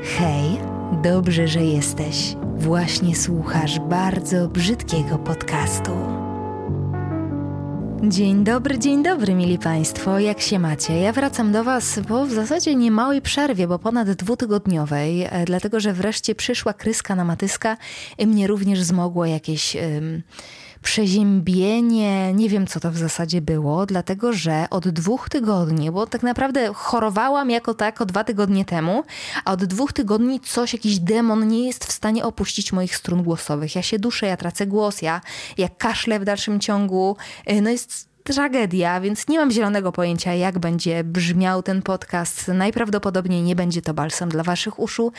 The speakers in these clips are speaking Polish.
Hej, dobrze, że jesteś. Właśnie słuchasz bardzo brzydkiego podcastu. Dzień dobry, mili Państwo, jak się macie? Ja wracam do Was po w zasadzie niemałej przerwie, bo ponad 2-tygodniowej, dlatego że wreszcie przyszła kryska na matyska i mnie również zmogło jakieś przeziębienie, nie wiem co to w zasadzie było, dlatego że od 2 tygodni, bo tak naprawdę chorowałam jako tako 2 tygodnie temu, a od 2 tygodni jakiś demon nie jest w stanie opuścić moich strun głosowych. Ja się duszę, ja tracę głos, ja kaszlę w dalszym ciągu, no jest tragedia, więc nie mam zielonego pojęcia, jak będzie brzmiał ten podcast. Najprawdopodobniej nie będzie to balsam dla waszych uszu,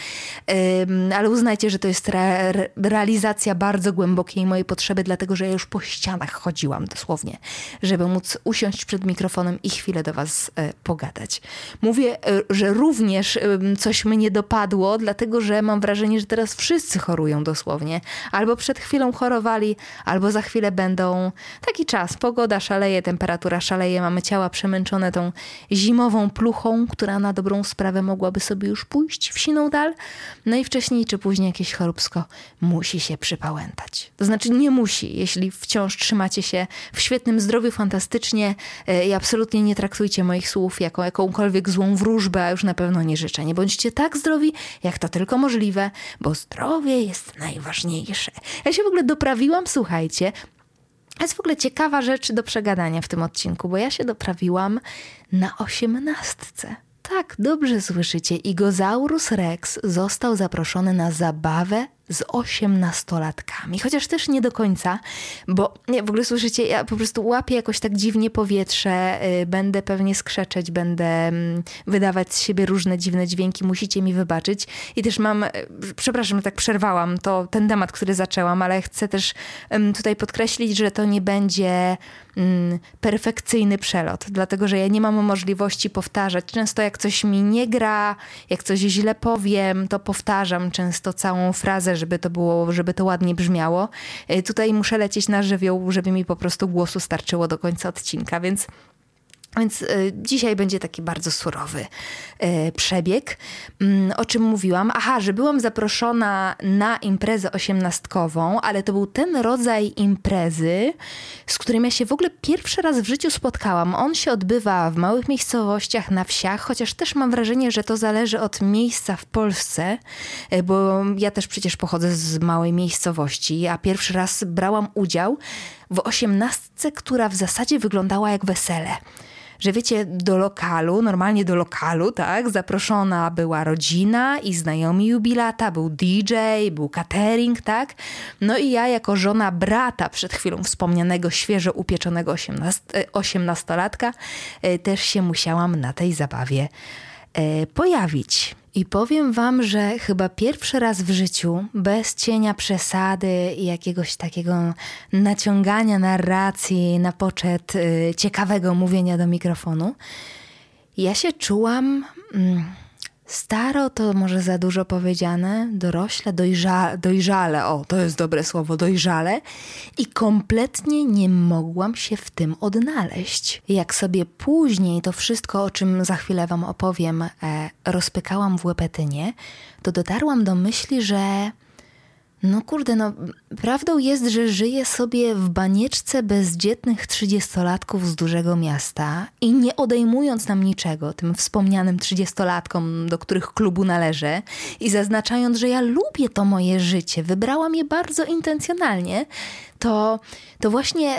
ale uznajcie, że to jest realizacja bardzo głębokiej mojej potrzeby, dlatego że ja już po ścianach chodziłam dosłownie, żeby móc usiąść przed mikrofonem i chwilę do was pogadać. Mówię, że również coś mnie dopadło, dlatego że mam wrażenie, że teraz wszyscy chorują dosłownie. Albo przed chwilą chorowali, albo za chwilę będą. Taki czas, pogoda szaleje, temperatura szaleje, mamy ciała przemęczone tą zimową pluchą, która na dobrą sprawę mogłaby sobie już pójść w siną dal. No i wcześniej czy później jakieś choróbsko musi się przypałętać. To znaczy nie musi, jeśli wciąż trzymacie się w świetnym zdrowiu fantastycznie i absolutnie nie traktujcie moich słów jako jakąkolwiek złą wróżbę, a już na pewno nie życzę. Nie bądźcie tak zdrowi, jak to tylko możliwe, bo zdrowie jest najważniejsze. Ja się w ogóle doprawiłam, słuchajcie, to jest w ogóle ciekawa rzecz do przegadania w tym odcinku, bo ja się doprawiłam na 18. Tak, dobrze słyszycie. Igosaurus Rex został zaproszony na zabawę z 18-latkami. Chociaż też nie do końca, bo w ogóle słyszycie, ja po prostu łapię jakoś tak dziwnie powietrze, będę pewnie skrzeczeć, będę wydawać z siebie różne dziwne dźwięki, musicie mi wybaczyć. I też mam, przepraszam, że tak przerwałam ten temat, który zaczęłam, ale chcę też tutaj podkreślić, że to nie będzie perfekcyjny przelot, dlatego że ja nie mam możliwości powtarzać. Często jak coś mi nie gra, jak coś źle powiem, to powtarzam często całą frazę, żeby to ładnie brzmiało. Tutaj muszę lecieć na żywioł, żeby mi po prostu głosu starczyło do końca odcinka, więc dzisiaj będzie taki bardzo surowy przebieg. O czym mówiłam? Aha, że byłam zaproszona na imprezę 18-kową, ale to był ten rodzaj imprezy, z którym ja się w ogóle pierwszy raz w życiu spotkałam. On się odbywa w małych miejscowościach, na wsiach, chociaż też mam wrażenie, że to zależy od miejsca w Polsce, bo ja też przecież pochodzę z małej miejscowości, a pierwszy raz brałam udział w 18, która w zasadzie wyglądała jak wesele. Że wiecie, normalnie do lokalu, tak, zaproszona była rodzina i znajomi jubilata, był DJ, był catering, tak. No i ja jako żona brata przed chwilą wspomnianego, świeżo upieczonego 18-latka też się musiałam na tej zabawie pojawić. I powiem wam, że chyba pierwszy raz w życiu, bez cienia przesady i jakiegoś takiego naciągania narracji na poczet ciekawego mówienia do mikrofonu, ja się czułam staro, to może za dużo powiedziane, dorośle, dojrzale, o to jest dobre słowo, dojrzale, i kompletnie nie mogłam się w tym odnaleźć. Jak sobie później to wszystko, o czym za chwilę wam opowiem, rozpykałam w łepetynie, to dotarłam do myśli, że prawdą jest, że żyję sobie w banieczce bezdzietnych 30-latków z dużego miasta i nie odejmując nam niczego, tym wspomnianym 30-latkom, do których klubu należę, i zaznaczając, że ja lubię to moje życie, wybrałam je bardzo intencjonalnie, to właśnie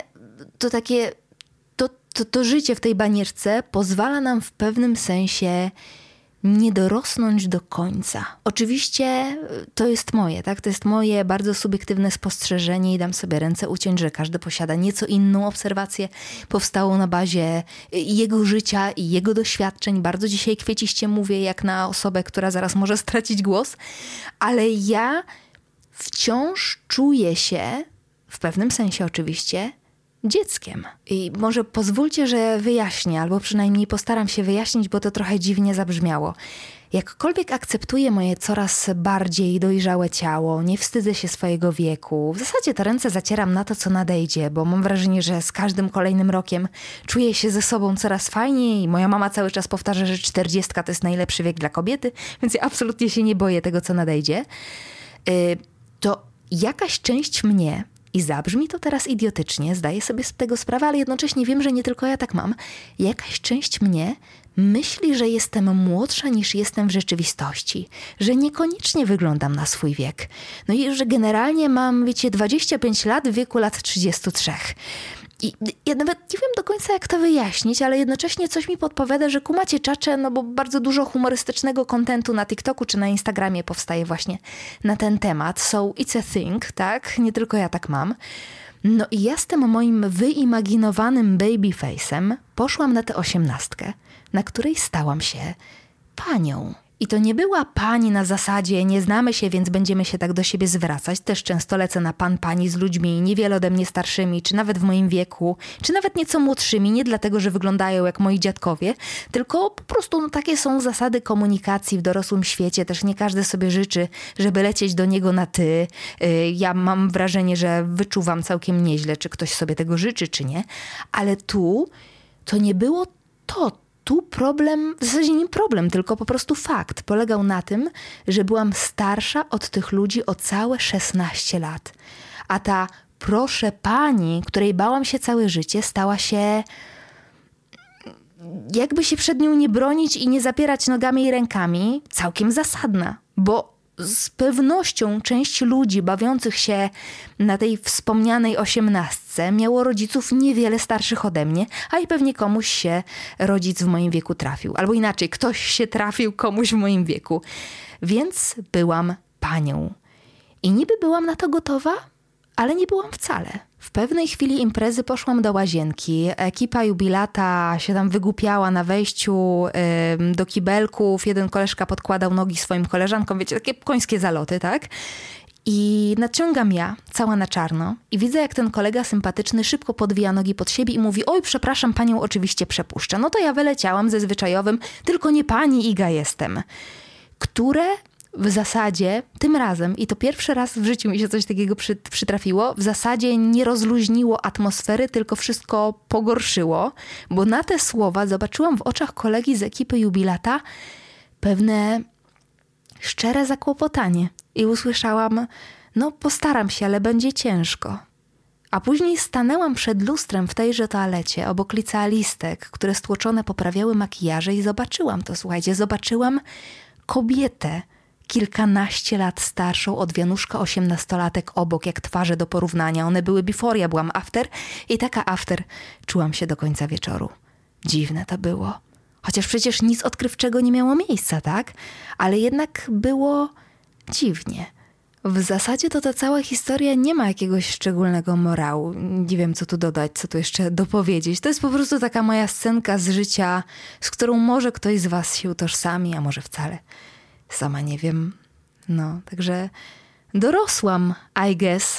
to życie w tej banieczce pozwala nam w pewnym sensie nie dorosnąć do końca. Oczywiście to jest moje, tak? To jest moje bardzo subiektywne spostrzeżenie i dam sobie ręce uciąć, że każdy posiada nieco inną obserwację powstałą na bazie jego życia i jego doświadczeń. Bardzo dzisiaj kwieciście mówię, jak na osobę, która zaraz może stracić głos, ale ja wciąż czuję się, w pewnym sensie oczywiście, dzieckiem. I może pozwólcie, że wyjaśnię, albo przynajmniej postaram się wyjaśnić, bo to trochę dziwnie zabrzmiało. Jakkolwiek akceptuję moje coraz bardziej dojrzałe ciało, nie wstydzę się swojego wieku. W zasadzie te ręce zacieram na to, co nadejdzie, bo mam wrażenie, że z każdym kolejnym rokiem czuję się ze sobą coraz fajniej. Moja mama cały czas powtarza, że 40 to jest najlepszy wiek dla kobiety, więc ja absolutnie się nie boję tego, co nadejdzie. To jakaś część mnie, i zabrzmi to teraz idiotycznie, zdaję sobie z tego sprawę, ale jednocześnie wiem, że nie tylko ja tak mam, jakaś część mnie myśli, że jestem młodsza niż jestem w rzeczywistości, że niekoniecznie wyglądam na swój wiek. No i że generalnie mam, 25 lat w wieku lat 33. I ja nawet nie wiem do końca, jak to wyjaśnić, ale jednocześnie coś mi podpowiada, że kumacie czacze, no bo bardzo dużo humorystycznego kontentu na TikToku czy na Instagramie powstaje właśnie na ten temat. So it's a thing, tak? Nie tylko ja tak mam. No i ja z tym moim wyimaginowanym babyface'em poszłam na tę 18, na której stałam się panią. I to nie była pani na zasadzie nie znamy się, więc będziemy się tak do siebie zwracać. Też często lecę na pan, pani z ludźmi niewiele ode mnie starszymi, czy nawet w moim wieku, czy nawet nieco młodszymi, nie dlatego, że wyglądają jak moi dziadkowie, tylko po prostu takie są zasady komunikacji w dorosłym świecie. Też nie każdy sobie życzy, żeby lecieć do niego na ty. Ja mam wrażenie, że wyczuwam całkiem nieźle, czy ktoś sobie tego życzy, czy nie. Ale tu to nie było to. Tu problem, w zasadzie nie problem, tylko po prostu fakt, polegał na tym, że byłam starsza od tych ludzi o całe 16 lat. A ta proszę pani, której bałam się całe życie, stała się, jakby się przed nią nie bronić i nie zapierać nogami i rękami, całkiem zasadna. Bo z pewnością część ludzi bawiących się na tej wspomnianej 18 miało rodziców niewiele starszych ode mnie, a i pewnie komuś się rodzic w moim wieku trafił. Albo inaczej, ktoś się trafił komuś w moim wieku. Więc byłam panią. I niby byłam na to gotowa, ale nie byłam wcale. W pewnej chwili imprezy poszłam do łazienki. Ekipa jubilata się tam wygłupiała na wejściu do kibelków. Jeden koleżka podkładał nogi swoim koleżankom. Wiecie, takie końskie zaloty, tak? I nadciągam ja, cała na czarno, i widzę, jak ten kolega sympatyczny szybko podwija nogi pod siebie i mówi: oj, przepraszam, panią oczywiście przepuszczę. No to ja wyleciałam ze zwyczajowym: tylko nie pani Iga jestem. Które w zasadzie tym razem, i to pierwszy raz w życiu mi się coś takiego przytrafiło, w zasadzie nie rozluźniło atmosfery, tylko wszystko pogorszyło, bo na te słowa zobaczyłam w oczach kolegi z ekipy jubilata pewne szczere zakłopotanie i usłyszałam: no postaram się, ale będzie ciężko. A później stanęłam przed lustrem w tejże toalecie obok licealistek, które stłoczone poprawiały makijaże, i zobaczyłam to, słuchajcie, zobaczyłam kobietę kilkanaście lat starszą od wianuszka 18-latek obok, jak twarze do porównania. One były before, ja byłam after, i taka after czułam się do końca wieczoru. Dziwne to było. Chociaż przecież nic odkrywczego nie miało miejsca, tak? Ale jednak było dziwnie. W zasadzie to ta cała historia nie ma jakiegoś szczególnego morału. Nie wiem, co tu dodać, co tu jeszcze dopowiedzieć. To jest po prostu taka moja scenka z życia, z którą może ktoś z was się utożsami, a może wcale. Sama nie wiem. No, także dorosłam, I guess.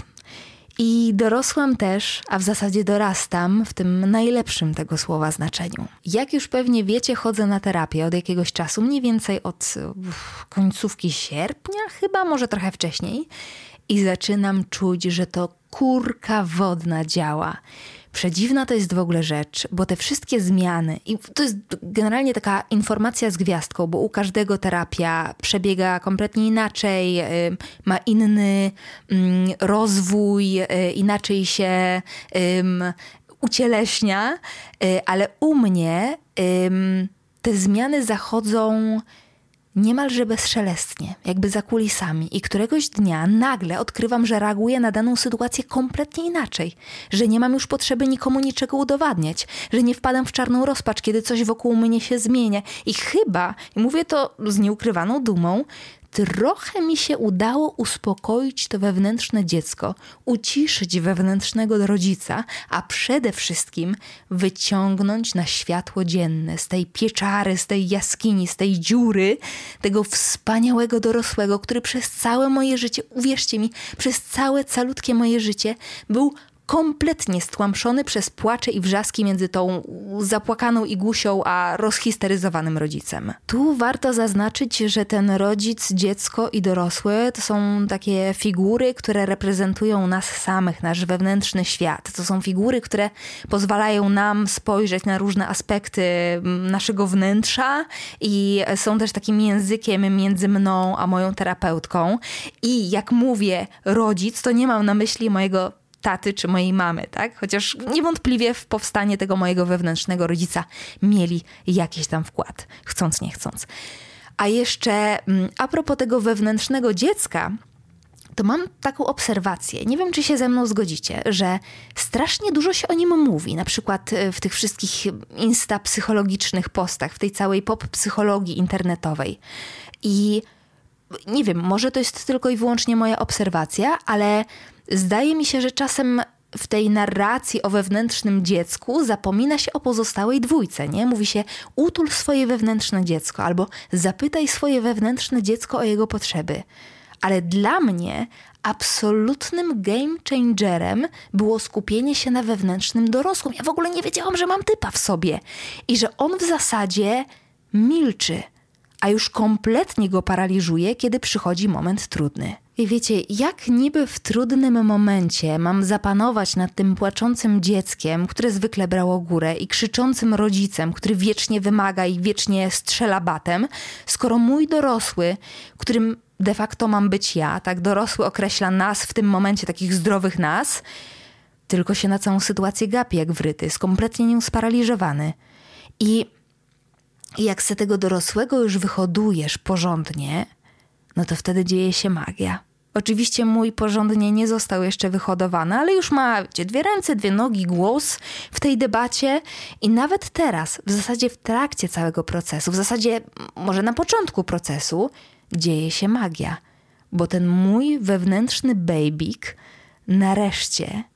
I dorosłam też, a w zasadzie dorastam w tym najlepszym tego słowa znaczeniu. Jak już pewnie wiecie, chodzę na terapię od jakiegoś czasu, mniej więcej od końcówki sierpnia, chyba może trochę wcześniej. I zaczynam czuć, że to kurka wodna działa. Przedziwna to jest w ogóle rzecz, bo te wszystkie zmiany, i to jest generalnie taka informacja z gwiazdką, bo u każdego terapia przebiega kompletnie inaczej, ma inny rozwój, inaczej się ucieleśnia, ale u mnie te zmiany zachodzą niemalże bezszelestnie, jakby za kulisami, i któregoś dnia nagle odkrywam, że reaguję na daną sytuację kompletnie inaczej, że nie mam już potrzeby nikomu niczego udowadniać, że nie wpadam w czarną rozpacz, kiedy coś wokół mnie się zmienia. I chyba, i mówię to z nieukrywaną dumą, trochę mi się udało uspokoić to wewnętrzne dziecko, uciszyć wewnętrznego rodzica, a przede wszystkim wyciągnąć na światło dzienne z tej pieczary, z tej jaskini, z tej dziury, tego wspaniałego dorosłego, który przez całe moje życie, uwierzcie mi, przez całe calutkie moje życie był kompletnie stłamszony przez płacze i wrzaski między tą zapłakaną Igusią a rozhisteryzowanym rodzicem. Tu warto zaznaczyć, że ten rodzic, dziecko i dorosły to są takie figury, które reprezentują nas samych, nasz wewnętrzny świat. To są figury, które pozwalają nam spojrzeć na różne aspekty naszego wnętrza i są też takim językiem między mną a moją terapeutką. I jak mówię rodzic, to nie mam na myśli mojego taty czy mojej mamy, tak? Chociaż niewątpliwie w powstanie tego mojego wewnętrznego rodzica mieli jakiś tam wkład, chcąc nie chcąc. A jeszcze a propos tego wewnętrznego dziecka, to mam taką obserwację, nie wiem czy się ze mną zgodzicie, że strasznie dużo się o nim mówi, na przykład w tych wszystkich insta-psychologicznych postach, w tej całej pop-psychologii internetowej. I nie wiem, może to jest tylko i wyłącznie moja obserwacja, ale zdaje mi się, że czasem w tej narracji o wewnętrznym dziecku zapomina się o pozostałej dwójce, nie? Mówi się utul swoje wewnętrzne dziecko albo zapytaj swoje wewnętrzne dziecko o jego potrzeby. Ale dla mnie absolutnym game changerem było skupienie się na wewnętrznym dorosłym. Ja w ogóle nie wiedziałam, że mam typa w sobie i że on w zasadzie milczy, a już kompletnie go paraliżuje, kiedy przychodzi moment trudny. I wiecie, jak niby w trudnym momencie mam zapanować nad tym płaczącym dzieckiem, które zwykle brało górę, i krzyczącym rodzicem, który wiecznie wymaga i wiecznie strzela batem, skoro mój dorosły, którym de facto mam być ja, tak, dorosły określa nas w tym momencie, takich zdrowych nas, tylko się na całą sytuację gapi jak wryty, jest kompletnie nią sparaliżowany. I jak se tego dorosłego już wyhodujesz porządnie, no to wtedy dzieje się magia. Oczywiście mój porządnie nie został jeszcze wyhodowany, ale już ma 2 ręce, 2 nogi, głos w tej debacie i nawet teraz, w zasadzie w trakcie całego procesu, w zasadzie może na początku procesu, dzieje się magia. Bo ten mój wewnętrzny bejbik nareszcie,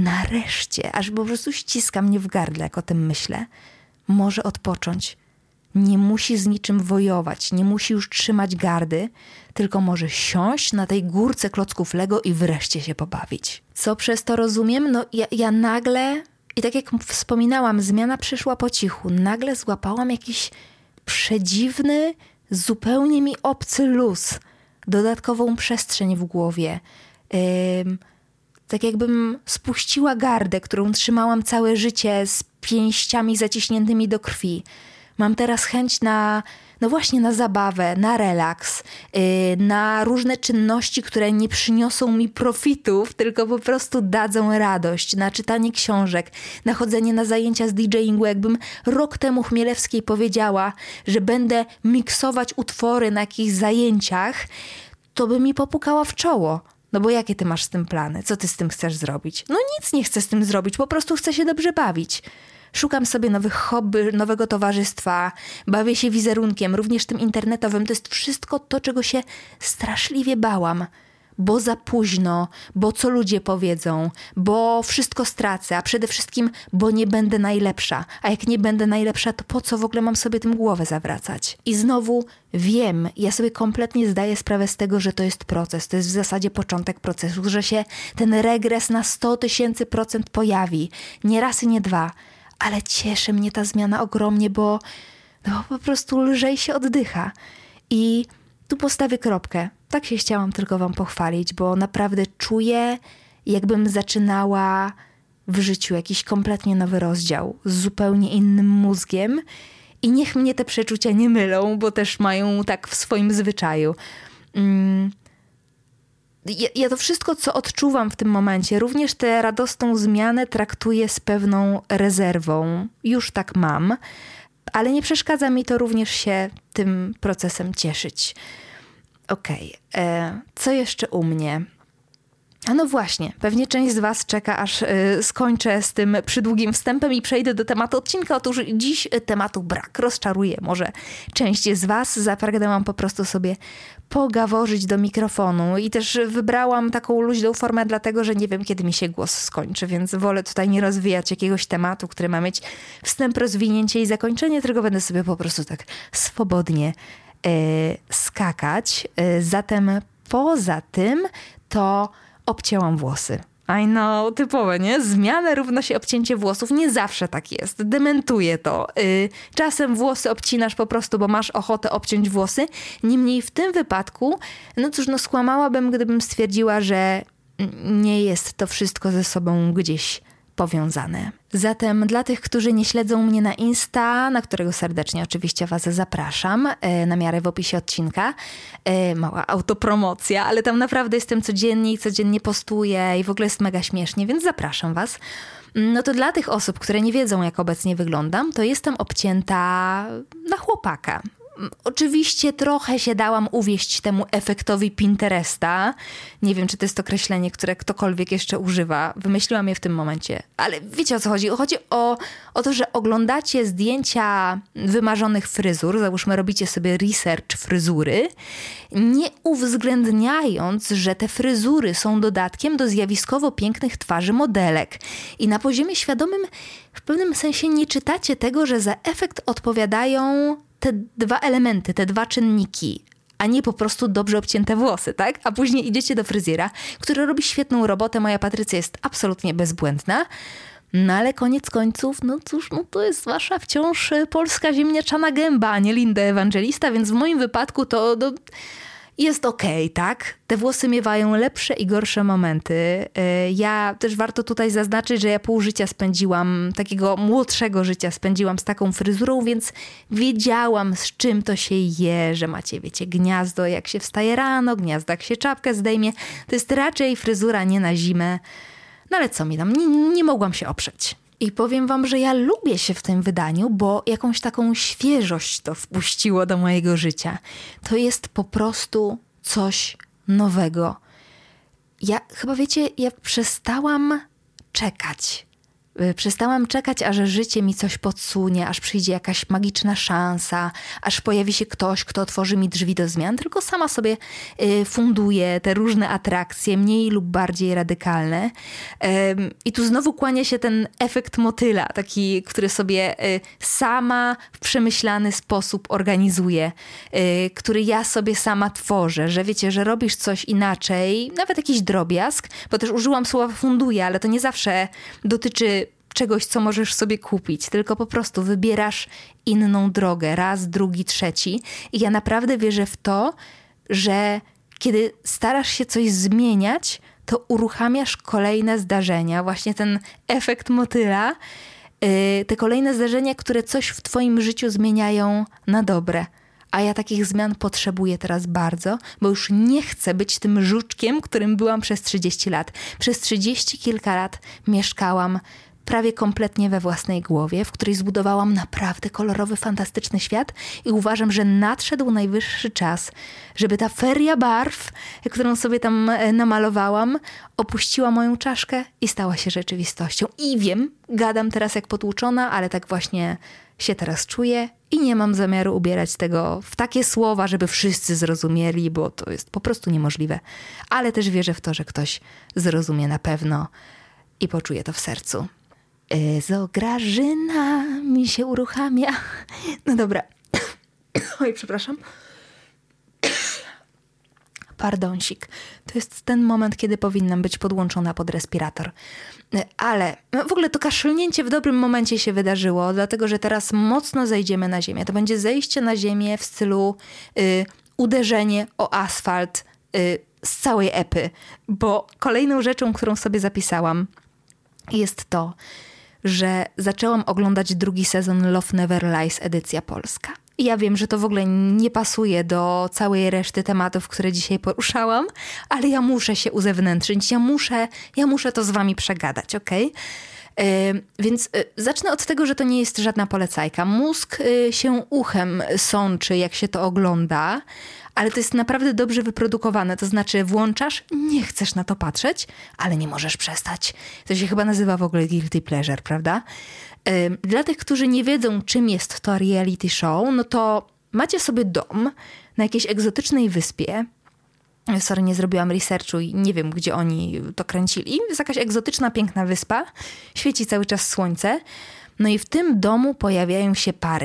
aż po prostu ściska mnie w gardle, jak o tym myślę, może odpocząć. Nie musi z niczym wojować, nie musi już trzymać gardy, tylko może siąść na tej górce klocków Lego i wreszcie się pobawić. Co przez to rozumiem? No ja nagle, i tak jak wspominałam, zmiana przyszła po cichu. Nagle złapałam jakiś przedziwny, zupełnie mi obcy luz, dodatkową przestrzeń w głowie. Tak jakbym spuściła gardę, którą trzymałam całe życie z pięściami zaciśniętymi do krwi. Mam teraz chęć na zabawę, na relaks, na różne czynności, które nie przyniosą mi profitów, tylko po prostu dadzą radość, na czytanie książek, na chodzenie na zajęcia z DJingu. Jakbym rok temu Chmielewskiej powiedziała, że będę miksować utwory na jakichś zajęciach, to by mi popukała w czoło. No bo jakie ty masz z tym plany? Co ty z tym chcesz zrobić? No nic nie chcę z tym zrobić, po prostu chcę się dobrze bawić. Szukam sobie nowych hobby, nowego towarzystwa, bawię się wizerunkiem, również tym internetowym. To jest wszystko to, czego się straszliwie bałam. Bo za późno, bo co ludzie powiedzą, bo wszystko stracę, a przede wszystkim, bo nie będę najlepsza. A jak nie będę najlepsza, to po co w ogóle mam sobie tym głowę zawracać? I znowu wiem, ja sobie kompletnie zdaję sprawę z tego, że to jest proces. To jest w zasadzie początek procesu, że się ten regres na 100 000% pojawi. Nie raz i nie 2. Ale cieszy mnie ta zmiana ogromnie, bo po prostu lżej się oddycha. I tu postawię kropkę. Tak się chciałam tylko wam pochwalić, bo naprawdę czuję, jakbym zaczynała w życiu jakiś kompletnie nowy rozdział z zupełnie innym mózgiem. I niech mnie te przeczucia nie mylą, bo też mają tak w swoim zwyczaju. Ja to wszystko, co odczuwam w tym momencie, również tę radosną zmianę traktuję z pewną rezerwą. Już tak mam, ale nie przeszkadza mi to również się tym procesem cieszyć. Okej, co jeszcze u mnie? A no właśnie, pewnie część z was czeka, aż skończę z tym przydługim wstępem i przejdę do tematu odcinka. Otóż dziś tematu brak. Rozczaruję może część z was. Zapragnęłam po prostu sobie pogaworzyć do mikrofonu i też wybrałam taką luźną formę, dlatego że nie wiem, kiedy mi się głos skończy, więc wolę tutaj nie rozwijać jakiegoś tematu, który ma mieć wstęp, rozwinięcie i zakończenie, tylko będę sobie po prostu tak swobodnie skakać. Zatem poza tym to obcięłam włosy. I know, typowe, nie? Zmiana równa się obcięcie włosów. Nie zawsze tak jest. Dementuję to. Czasem włosy obcinasz po prostu, bo masz ochotę obciąć włosy. Niemniej w tym wypadku, no cóż, no skłamałabym, gdybym stwierdziła, że nie jest to wszystko ze sobą gdzieś powiązane. Zatem dla tych, którzy nie śledzą mnie na Insta, na którego serdecznie oczywiście was zapraszam, na miarę w opisie odcinka, mała autopromocja, ale tam naprawdę jestem codziennie i codziennie postuję i w ogóle jest mega śmiesznie, więc zapraszam was. No to dla tych osób, które nie wiedzą, jak obecnie wyglądam, to jestem obcięta na chłopaka. Oczywiście trochę się dałam uwieść temu efektowi Pinteresta. Nie wiem, czy to jest określenie, które ktokolwiek jeszcze używa. Wymyśliłam je w tym momencie. Ale wiecie, o co chodzi? Chodzi o to, że oglądacie zdjęcia wymarzonych fryzur. Załóżmy, robicie sobie research fryzury, nie uwzględniając, że te fryzury są dodatkiem do zjawiskowo pięknych twarzy modelek. I na poziomie świadomym w pewnym sensie nie czytacie tego, że za efekt odpowiadają te dwa elementy, te dwa czynniki, a nie po prostu dobrze obcięte włosy, tak? A później idziecie do fryzjera, który robi świetną robotę, moja Patrycja jest absolutnie bezbłędna, no ale koniec końców, no cóż, no to jest wasza wciąż polska ziemniaczana gęba, a nie Linda Ewangelista, więc w moim wypadku to jest okej, tak? Te włosy miewają lepsze i gorsze momenty. Ja też warto tutaj zaznaczyć, że ja pół życia spędziłam, takiego młodszego życia spędziłam z taką fryzurą, więc wiedziałam, z czym to się je, że macie, wiecie, gniazdo jak się wstaje rano, gniazdo jak się czapkę zdejmie. To jest raczej fryzura nie na zimę. No ale co mi tam, nie mogłam się oprzeć. I powiem wam, że ja lubię się w tym wydaniu, bo jakąś taką świeżość to wpuściło do mojego życia. To jest po prostu coś nowego. Ja chyba, wiecie, ja przestałam czekać. Przestałam czekać, aż życie mi coś podsunie, aż przyjdzie jakaś magiczna szansa, aż pojawi się ktoś, kto otworzy mi drzwi do zmian, tylko sama sobie funduję te różne atrakcje, mniej lub bardziej radykalne. I tu znowu kłania się ten efekt motyla, taki, który sobie sama w przemyślany sposób organizuję, który ja sobie sama tworzę, że wiecie, że robisz coś inaczej, nawet jakiś drobiazg, bo też użyłam słowa funduję, ale to nie zawsze dotyczy czegoś, co możesz sobie kupić, tylko po prostu wybierasz inną drogę, raz, drugi, trzeci. I ja naprawdę wierzę w to, że kiedy starasz się coś zmieniać, to uruchamiasz kolejne zdarzenia, właśnie ten efekt motyla, te kolejne zdarzenia, które coś w twoim życiu zmieniają na dobre. A ja takich zmian potrzebuję teraz bardzo, bo już nie chcę być tym żuczkiem, którym byłam przez 30 lat. Przez 30 kilka lat mieszkałam prawie kompletnie we własnej głowie, w której zbudowałam naprawdę kolorowy, fantastyczny świat i uważam, że nadszedł najwyższy czas, żeby ta feria barw, którą sobie tam namalowałam, opuściła moją czaszkę i stała się rzeczywistością. I wiem, gadam teraz jak potłuczona, ale tak właśnie się teraz czuję i nie mam zamiaru ubierać tego w takie słowa, żeby wszyscy zrozumieli, bo to jest po prostu niemożliwe. Ale też wierzę w to, że ktoś zrozumie na pewno i poczuje to w sercu. Grażyna mi się uruchamia. No dobra. Oj, przepraszam. Pardonsik. To jest ten moment, kiedy powinnam być podłączona pod respirator. Ale w ogóle to kaszlnięcie w dobrym momencie się wydarzyło, dlatego że teraz mocno zejdziemy na ziemię. To będzie zejście na ziemię w stylu uderzenie o asfalt z całej epy. Bo kolejną rzeczą, którą sobie zapisałam, jest to, że zaczęłam oglądać drugi sezon Love Never Lies edycja polska. I ja wiem, że to w ogóle nie pasuje do całej reszty tematów, które dzisiaj poruszałam, ale ja muszę się uzewnętrzyć, ja muszę to z wami przegadać, okej? Więc zacznę od tego, że to nie jest żadna polecajka. Mózg się uchem sączy, jak się to ogląda, ale to jest naprawdę dobrze wyprodukowane. To znaczy włączasz, nie chcesz na to patrzeć, ale nie możesz przestać. To się chyba nazywa w ogóle guilty pleasure, prawda? Dla tych, którzy nie wiedzą, czym jest to reality show, no to macie sobie dom na jakiejś egzotycznej wyspie. Sorry, nie zrobiłam researchu i nie wiem, gdzie oni to kręcili. Jest jakaś egzotyczna, piękna wyspa. Świeci cały czas słońce. No i w tym domu pojawiają się pary.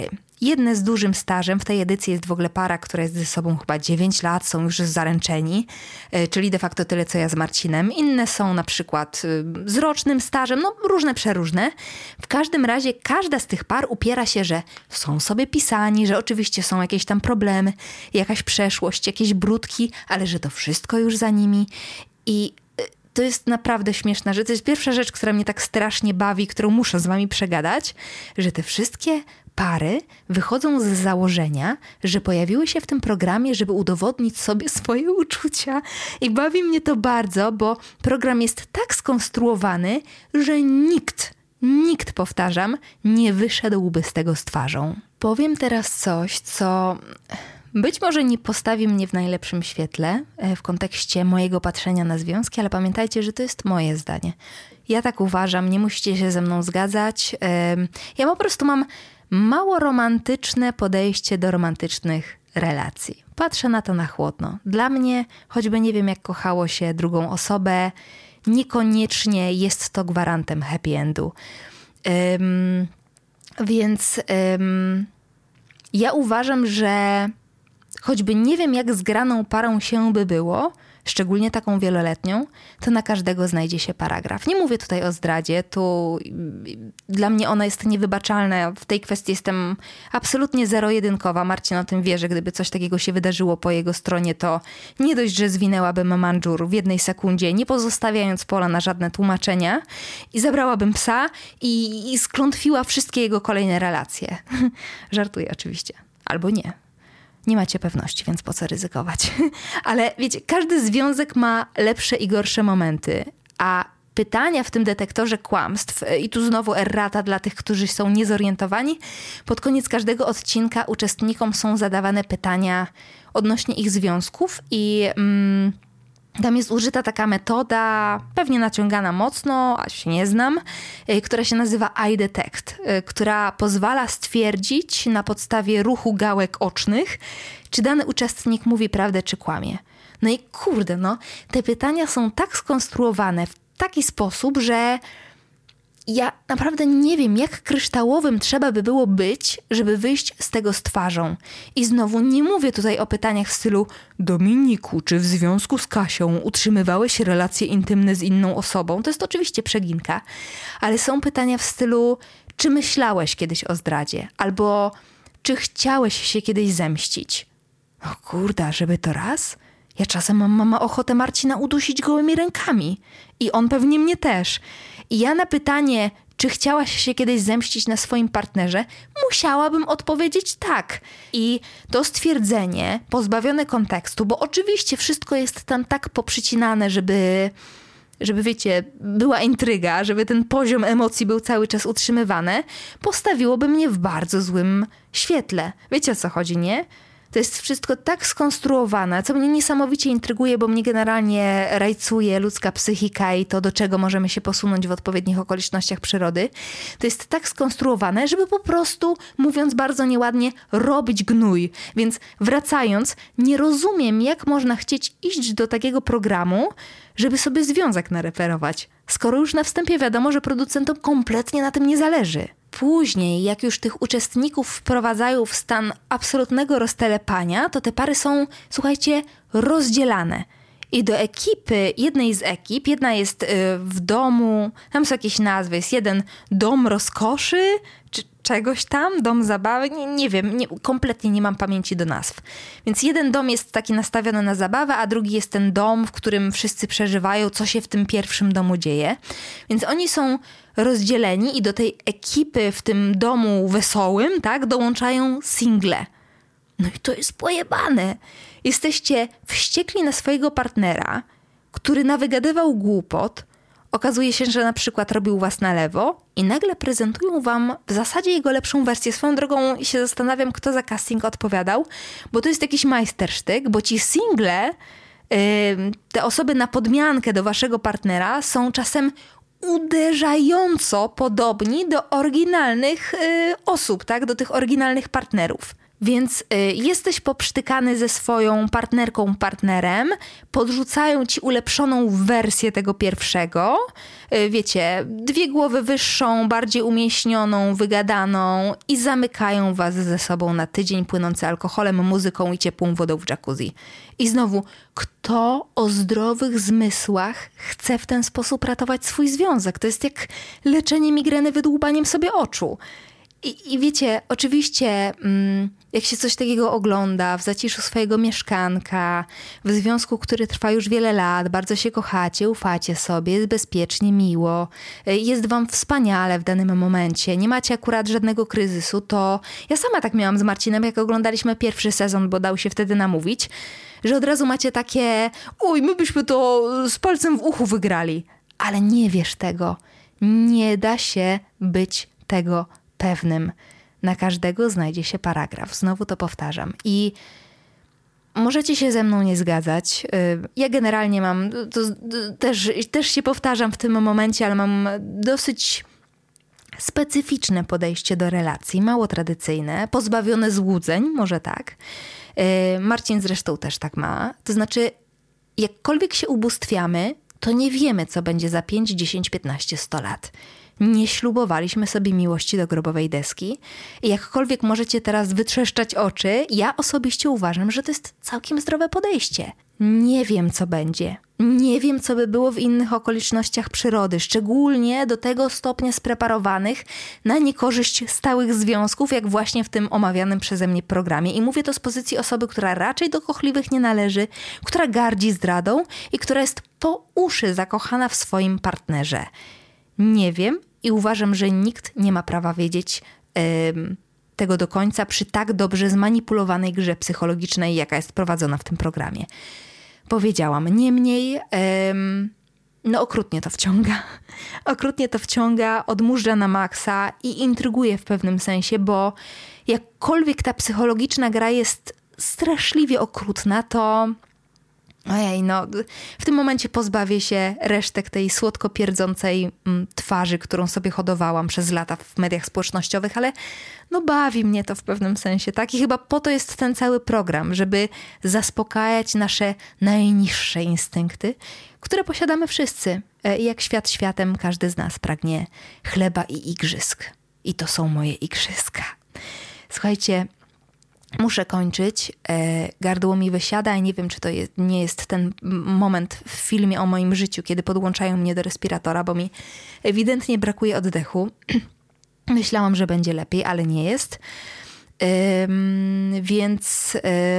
jedne z dużym stażem. W tej edycji jest w ogóle para, która jest ze sobą chyba 9 lat, są już zaręczeni, czyli de facto tyle, co ja z Marcinem. Inne są na przykład z rocznym stażem, no różne, przeróżne. W każdym razie każda z tych par upiera się, że są sobie pisani, że oczywiście są jakieś tam problemy, jakaś przeszłość, jakieś brudki, ale że to wszystko już za nimi. I to jest naprawdę śmieszna rzecz. To jest pierwsza rzecz, która mnie tak strasznie bawi, którą muszę z wami przegadać, że te wszystkie pary wychodzą z założenia, że pojawiły się w tym programie, żeby udowodnić sobie swoje uczucia. I bawi mnie to bardzo, bo program jest tak skonstruowany, że nikt, powtarzam, nie wyszedłby z tego z twarzą. Powiem teraz coś, co być może nie postawi mnie w najlepszym świetle w kontekście mojego patrzenia na związki, ale pamiętajcie, że to jest moje zdanie. Ja tak uważam, nie musicie się ze mną zgadzać. Ja po prostu mam mało romantyczne podejście do romantycznych relacji. Patrzę na to na chłodno. Dla mnie, choćby nie wiem jak kochało się drugą osobę, niekoniecznie jest to gwarantem happy endu. Więc ja uważam, że choćby nie wiem jak zgraną parą się by było, szczególnie taką wieloletnią, to na każdego znajdzie się paragraf. Nie mówię tutaj o zdradzie, tu dla mnie ona jest niewybaczalna. W tej kwestii jestem absolutnie zero-jedynkowa. Marcin o tym wie, że gdyby coś takiego się wydarzyło po jego stronie, to nie dość, że zwinęłabym mandżur w jednej sekundzie, nie pozostawiając pola na żadne tłumaczenia i zabrałabym psa i sklątwiła wszystkie jego kolejne relacje. Żartuję oczywiście. Albo nie. Nie macie pewności, więc po co ryzykować? Ale wiecie, każdy związek ma lepsze i gorsze momenty, a pytania w tym detektorze kłamstw, i tu znowu errata dla tych, którzy są niezorientowani, pod koniec każdego odcinka uczestnikom są zadawane pytania odnośnie ich związków i tam jest użyta taka metoda, pewnie naciągana mocno, a się nie znam, która się nazywa Eye Detect, która pozwala stwierdzić na podstawie ruchu gałek ocznych, czy dany uczestnik mówi prawdę, czy kłamie. No i kurde, te pytania są tak skonstruowane w taki sposób, że ja naprawdę nie wiem, jak kryształowym trzeba by było być, żeby wyjść z tego z twarzą. I znowu nie mówię tutaj o pytaniach w stylu: Dominiku, czy w związku z Kasią utrzymywałeś relacje intymne z inną osobą? To jest oczywiście przeginka, ale są pytania w stylu: czy myślałeś kiedyś o zdradzie? Albo czy chciałeś się kiedyś zemścić? O kurda, żeby to raz? Ja czasem mam ochotę Marcina udusić gołymi rękami. I on pewnie mnie też. I ja na pytanie, czy chciałaś się kiedyś zemścić na swoim partnerze, musiałabym odpowiedzieć tak. I to stwierdzenie, pozbawione kontekstu, bo oczywiście wszystko jest tam tak poprzycinane, żeby wiecie, była intryga, żeby ten poziom emocji był cały czas utrzymywany, postawiłoby mnie w bardzo złym świetle. Wiecie, o co chodzi, nie? To jest wszystko tak skonstruowane, co mnie niesamowicie intryguje, bo mnie generalnie rajcuje ludzka psychika i to, do czego możemy się posunąć w odpowiednich okolicznościach przyrody. To jest tak skonstruowane, żeby po prostu, mówiąc bardzo nieładnie, robić gnój. Więc wracając, nie rozumiem, jak można chcieć iść do takiego programu, żeby sobie związek nareperować, skoro już na wstępie wiadomo, że producentom kompletnie na tym nie zależy. Później, jak już tych uczestników wprowadzają w stan absolutnego roztelepania, to te pary są, słuchajcie, rozdzielane. I do ekipy, jednej z ekip, jedna jest w domu, tam są jakieś nazwy, jest jeden dom rozkoszy, czy czegoś tam, dom zabawy, nie wiem, kompletnie nie mam pamięci do nazw. Więc jeden dom jest taki nastawiony na zabawę, a drugi jest ten dom, w którym wszyscy przeżywają, co się w tym pierwszym domu dzieje. Więc oni są rozdzieleni i do tej ekipy w tym domu wesołym, tak, dołączają single. No i to jest pojebane. Jesteście wściekli na swojego partnera, który nawygadywał głupot, okazuje się, że na przykład robił was na lewo i nagle prezentują wam w zasadzie jego lepszą wersję. Swoją drogą i się zastanawiam, kto za casting odpowiadał, bo to jest jakiś majstersztyk, bo ci single, te osoby na podmiankę do waszego partnera są czasem uderzająco podobni do oryginalnych osób, tak? Do tych oryginalnych partnerów. Więc jesteś poprztykany ze swoją partnerką, partnerem, podrzucają ci ulepszoną wersję tego pierwszego, wiecie, 2 głowy wyższą, bardziej umieśnioną, wygadaną i zamykają was ze sobą na tydzień, płynący alkoholem, muzyką i ciepłą wodą w jacuzzi. I znowu, kto o zdrowych zmysłach chce w ten sposób ratować swój związek? To jest jak leczenie migreny wydłubaniem sobie oczu. I wiecie, oczywiście jak się coś takiego ogląda w zaciszu swojego mieszkanka, w związku, który trwa już wiele lat, bardzo się kochacie, ufacie sobie, jest bezpiecznie, miło, jest wam wspaniale w danym momencie, nie macie akurat żadnego kryzysu, to ja sama tak miałam z Marcinem, jak oglądaliśmy pierwszy sezon, bo dał się wtedy namówić, że od razu macie takie, oj, my byśmy to z palcem w uchu wygrali. Ale nie wiesz tego. Nie da się być tego pewnym. Na każdego znajdzie się paragraf. Znowu to powtarzam. I możecie się ze mną nie zgadzać. Ja generalnie mam, też się powtarzam w tym momencie, ale mam dosyć specyficzne podejście do relacji, mało tradycyjne, pozbawione złudzeń, może tak. Marcin zresztą też tak ma. To znaczy, jakkolwiek się ubóstwiamy, to nie wiemy, co będzie za 5, 10, 15, 100 lat. Nie ślubowaliśmy sobie miłości do grobowej deski. I jakkolwiek możecie teraz wytrzeszczać oczy, ja osobiście uważam, że to jest całkiem zdrowe podejście. Nie wiem, co będzie. Nie wiem, co by było w innych okolicznościach przyrody, szczególnie do tego stopnia spreparowanych na niekorzyść stałych związków, jak właśnie w tym omawianym przeze mnie programie. I mówię to z pozycji osoby, która raczej do kochliwych nie należy, która gardzi zdradą i która jest po uszy zakochana w swoim partnerze. Nie wiem i uważam, że nikt nie ma prawa wiedzieć tego do końca przy tak dobrze zmanipulowanej grze psychologicznej, jaka jest prowadzona w tym programie. Powiedziałam, niemniej okrutnie to wciąga. Okrutnie to wciąga, odmurza na maksa i intryguje w pewnym sensie, bo jakkolwiek ta psychologiczna gra jest straszliwie okrutna, to ojej, w tym momencie pozbawię się resztek tej słodko pierdzącej twarzy, którą sobie hodowałam przez lata w mediach społecznościowych, ale bawi mnie to w pewnym sensie, tak? I chyba po to jest ten cały program, żeby zaspokajać nasze najniższe instynkty, które posiadamy wszyscy. I jak świat światem, każdy z nas pragnie chleba i igrzysk. I to są moje igrzyska. Słuchajcie, muszę kończyć. Gardło mi wysiada i nie wiem, czy to nie jest ten moment w filmie o moim życiu, kiedy podłączają mnie do respiratora, bo mi ewidentnie brakuje oddechu. Myślałam, że będzie lepiej, ale nie jest. Więc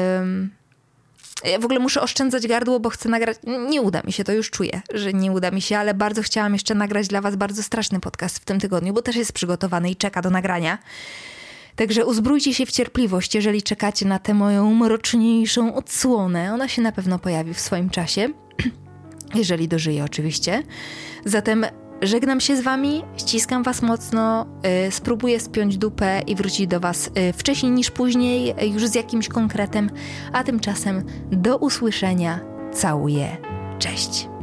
ja w ogóle muszę oszczędzać gardło, bo chcę nagrać. Nie uda mi się, to już czuję, że nie uda mi się, ale bardzo chciałam jeszcze nagrać dla was bardzo straszny podcast w tym tygodniu, bo też jest przygotowany i czeka do nagrania. Także uzbrójcie się w cierpliwość, jeżeli czekacie na tę moją mroczniejszą odsłonę. Ona się na pewno pojawi w swoim czasie, jeżeli dożyję oczywiście. Zatem żegnam się z wami, ściskam was mocno, spróbuję spiąć dupę i wrócić do was wcześniej niż później, już z jakimś konkretem, a tymczasem do usłyszenia. Całuję. Cześć.